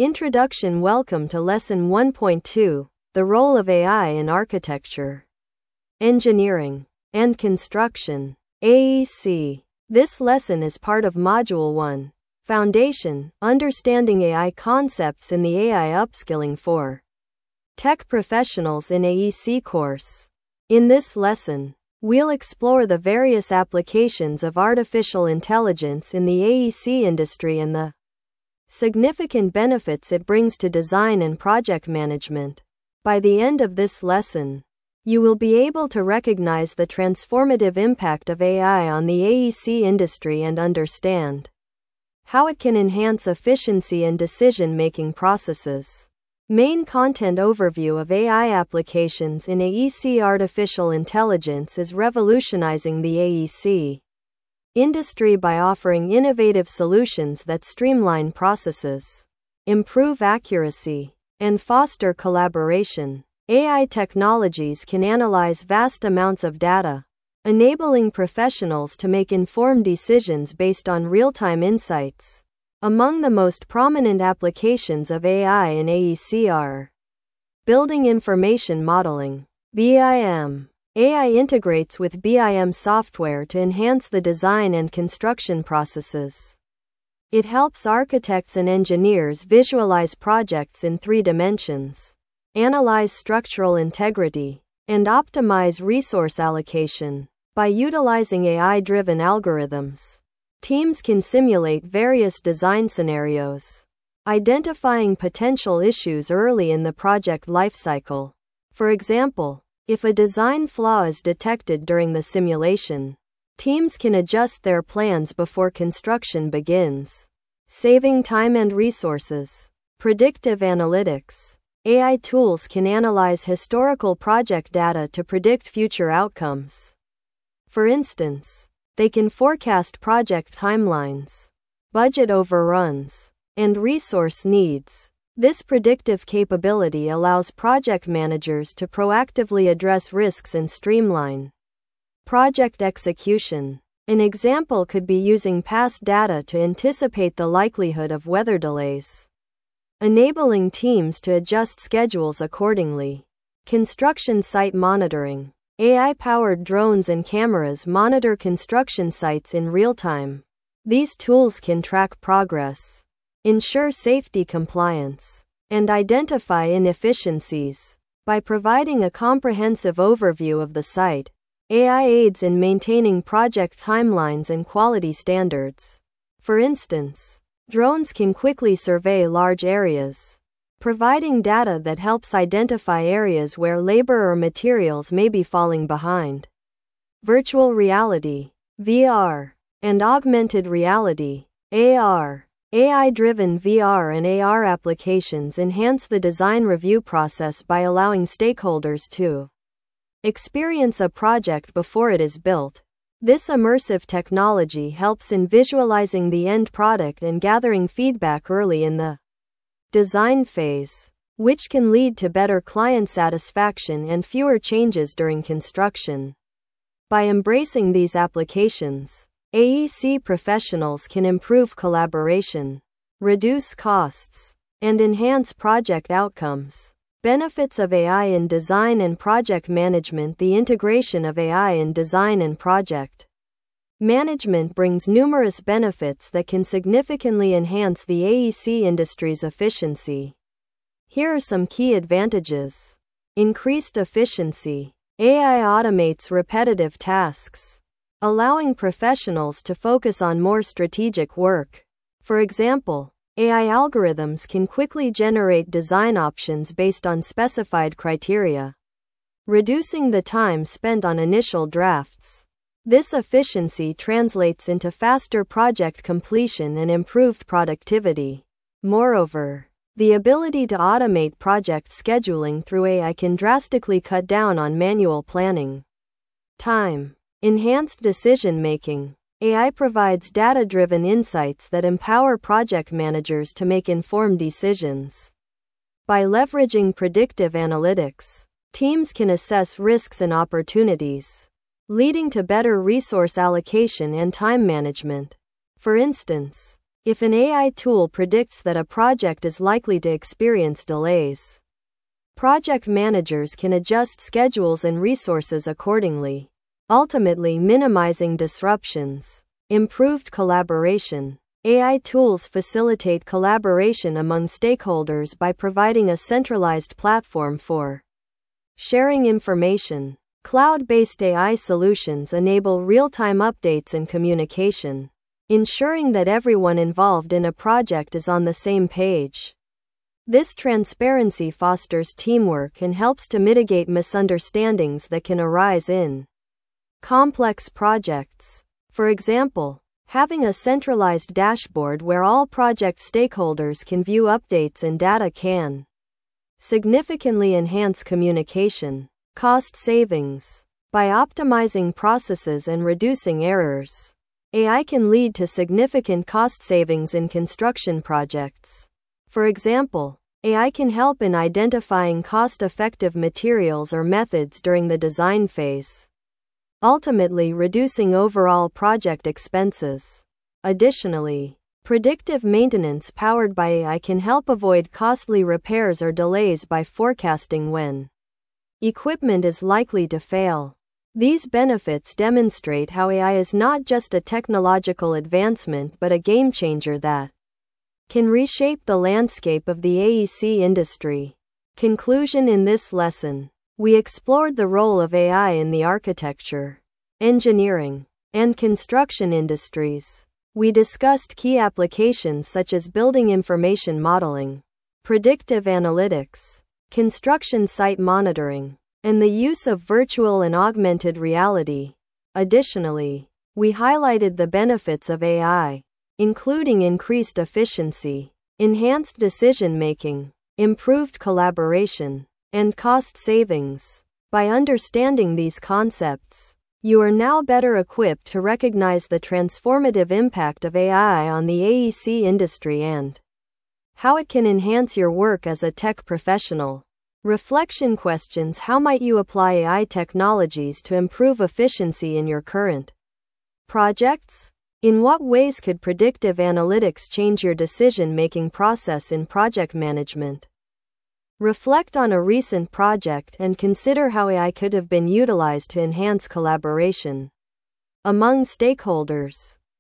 Introduction. Welcome to Lesson 1.2, The Role of AI in Architecture, Engineering, and Construction, AEC. This lesson is part of Module 1, Foundation, Understanding AI Concepts in the AI Upskilling for Tech Professionals in AEC course. In this lesson, we'll explore the various applications of artificial intelligence in the AEC industry and the significant benefits it brings to design and project management. By the end of this lesson, you will be able to recognize the transformative impact of AI on the AEC industry and understand how it can enhance efficiency and decision-making processes. Main content overview of AI applications in AEC. Artificial intelligence is revolutionizing the AEC industry by offering innovative solutions that streamline processes, improve accuracy, and foster collaboration. AI technologies can analyze vast amounts of data, enabling professionals to make informed decisions based on real-time insights. Among the most prominent applications of AI in AEC are Building Information Modeling, BIM. AI integrates with BIM software to enhance the design and construction processes. It helps architects and engineers visualize projects in 3 dimensions, analyze structural integrity, and optimize resource allocation. By utilizing AI-driven algorithms, teams can simulate various design scenarios, identifying potential issues early in the project lifecycle. For example, if a design flaw is detected during the simulation, teams can adjust their plans before construction begins, saving time and resources. Predictive analytics. AI tools can analyze historical project data to predict future outcomes. For instance, they can forecast project timelines, budget overruns, and resource needs. This predictive capability allows project managers to proactively address risks and streamline project execution. An example could be using past data to anticipate the likelihood of weather delays, enabling teams to adjust schedules accordingly. Construction site monitoring. AI-powered drones and cameras monitor construction sites in real time. These tools can track progress, ensure safety compliance, and identify inefficiencies. By providing a comprehensive overview of the site, AI aids in maintaining project timelines and quality standards. For instance, drones can quickly survey large areas, providing data that helps identify areas where labor or materials may be falling behind. Virtual reality, VR, and augmented reality, AR. AI-driven VR and AR applications enhance the design review process by allowing stakeholders to experience a project before it is built. This immersive technology helps in visualizing the end product and gathering feedback early in the design phase, which can lead to better client satisfaction and fewer changes during construction. By embracing these applications, AEC professionals can improve collaboration, reduce costs, and enhance project outcomes. Benefits of AI in design and project management. The integration of AI in design and project management brings numerous benefits that can significantly enhance the AEC industry's efficiency. Here are some key advantages. Increased efficiency. AI automates repetitive tasks, allowing professionals to focus on more strategic work. For example, AI algorithms can quickly generate design options based on specified criteria, reducing the time spent on initial drafts. This efficiency translates into faster project completion and improved productivity. Moreover, the ability to automate project scheduling through AI can drastically cut down on manual planning time. Enhanced decision-making. AI provides data-driven insights that empower project managers to make informed decisions. By leveraging predictive analytics, teams can assess risks and opportunities, leading to better resource allocation and time management. For instance, If an AI tool predicts that a project is likely to experience delays, project managers can adjust schedules and resources accordingly, ultimately minimizing disruptions. Improved collaboration. AI tools facilitate collaboration among stakeholders by providing a centralized platform for sharing information. Cloud-based AI solutions enable real-time updates and communication, ensuring that everyone involved in a project is on the same page. This transparency fosters teamwork and helps to mitigate misunderstandings that can arise in complex projects. For example, having a centralized dashboard where all project stakeholders can view updates and data can significantly enhance communication. Cost savings. By optimizing processes and reducing errors, AI can lead to significant cost savings in construction projects. For example, AI can help in identifying cost-effective materials or methods during the design phase, ultimately reducing overall project expenses. Additionally, predictive maintenance powered by AI can help avoid costly repairs or delays by forecasting when equipment is likely to fail. These benefits demonstrate how AI is not just a technological advancement but a game changer that can reshape the landscape of the AEC industry. Conclusion. In this lesson, we explored the role of AI in the architecture, engineering, and construction industries. We discussed key applications such as building information modeling, predictive analytics, construction site monitoring, and the use of virtual and augmented reality. Additionally, we highlighted the benefits of AI, including increased efficiency, enhanced decision-making, improved collaboration, and cost savings. By understanding these concepts, you are now better equipped to recognize the transformative impact of AI on the AEC industry and how it can enhance your work as a tech professional. Reflection questions. How might you apply AI technologies to improve efficiency in your current projects? In what ways could predictive analytics change your decision-making process in project management? Reflect on a recent project and consider how AI could have been utilized to enhance collaboration among stakeholders.